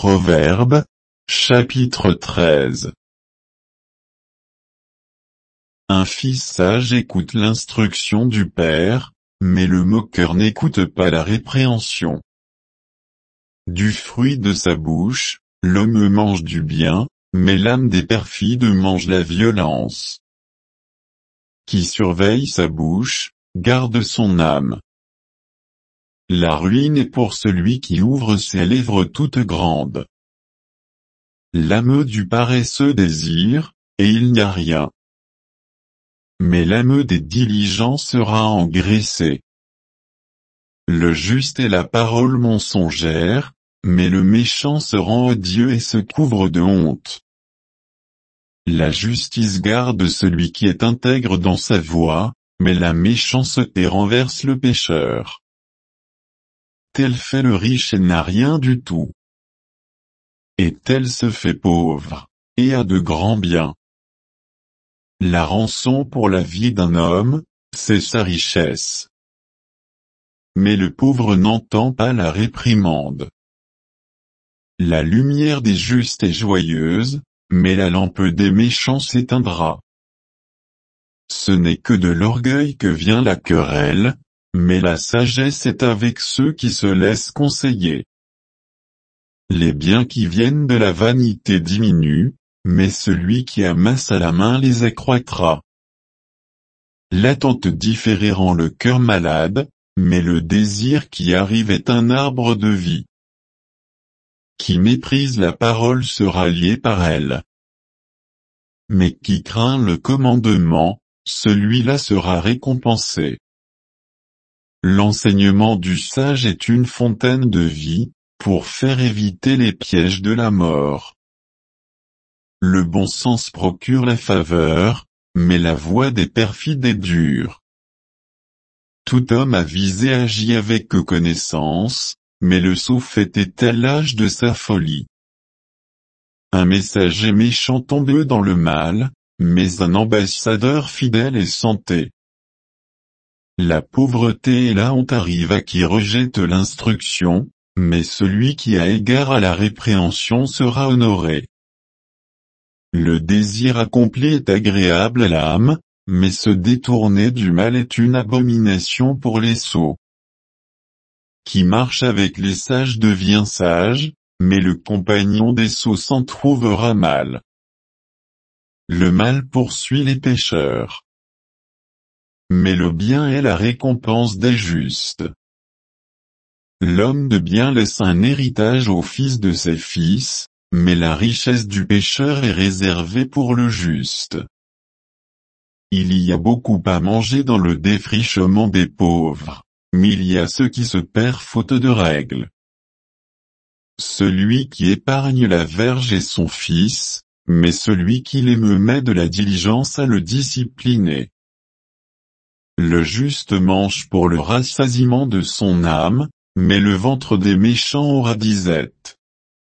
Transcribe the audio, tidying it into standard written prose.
Proverbes, chapitre 13. Un fils sage écoute l'instruction du père, mais le moqueur n'écoute pas la répréhension. Du fruit de sa bouche, l'homme mange du bien, mais l'âme des perfides mange la violence. Qui surveille sa bouche, garde son âme. La ruine est pour celui qui ouvre ses lèvres toutes grandes. L'âme du paresseux désire, et il n'y a rien. Mais l'âme des diligents sera engraissée. Le juste est la parole mensongère, mais le méchant se rend odieux et se couvre de honte. La justice garde celui qui est intègre dans sa voie, mais la méchanceté renverse le pécheur. Tel fait le riche et n'a rien du tout. Et tel se fait pauvre, et a de grands biens. La rançon pour la vie d'un homme, c'est sa richesse. Mais le pauvre n'entend pas la réprimande. La lumière des justes est joyeuse, mais la lampe des méchants s'éteindra. Ce n'est que de l'orgueil que vient la querelle, mais la sagesse est avec ceux qui se laissent conseiller. Les biens qui viennent de la vanité diminuent, mais celui qui amasse à la main les accroîtra. L'attente différée rend le cœur malade, mais le désir qui arrive est un arbre de vie. Qui méprise la parole sera lié par elle. Mais qui craint le commandement, celui-là sera récompensé. L'enseignement du sage est une fontaine de vie, pour faire éviter les pièges de la mort. Le bon sens procure la faveur, mais la voie des perfides est dure. Tout homme avisé agit avec connaissance, mais le sot fait étalage de sa folie. Un messager méchant tombe dans le mal, mais un ambassadeur fidèle est santé. La pauvreté et la honte arrivent à qui rejette l'instruction, mais celui qui a égard à la répréhension sera honoré. Le désir accompli est agréable à l'âme, mais se détourner du mal est une abomination pour les sots. Qui marche avec les sages devient sage, mais le compagnon des sots s'en trouvera mal. Le mal poursuit les pécheurs. Mais le bien est la récompense des justes. L'homme de bien laisse un héritage au fils de ses fils, mais la richesse du pécheur est réservée pour le juste. Il y a beaucoup à manger dans le défrichement des pauvres, mais il y a ceux qui se perdent faute de règles. Celui qui épargne la verge est son fils, mais celui qui l'aime met de la diligence à le discipliner. Le juste mange pour le rassasiement de son âme, mais le ventre des méchants aura disette.